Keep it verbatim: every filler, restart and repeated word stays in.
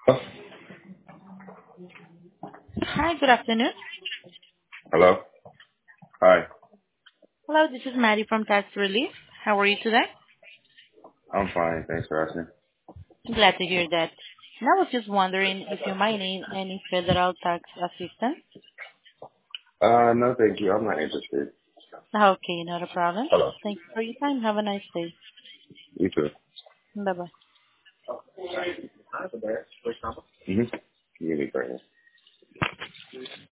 Hi, good afternoon. Hello? Hi. Hello, this is Maddie from Tax Relief. How are you today? I'm fine. Thanks for asking. Glad to hear that. And I was just wondering if you might need any federal tax assistance. Uh, no, thank you. I'm not interested. Okay, not a problem. Hello. Thank you for your time. Have a nice day. You too. Bye-bye. Mm-hmm. You need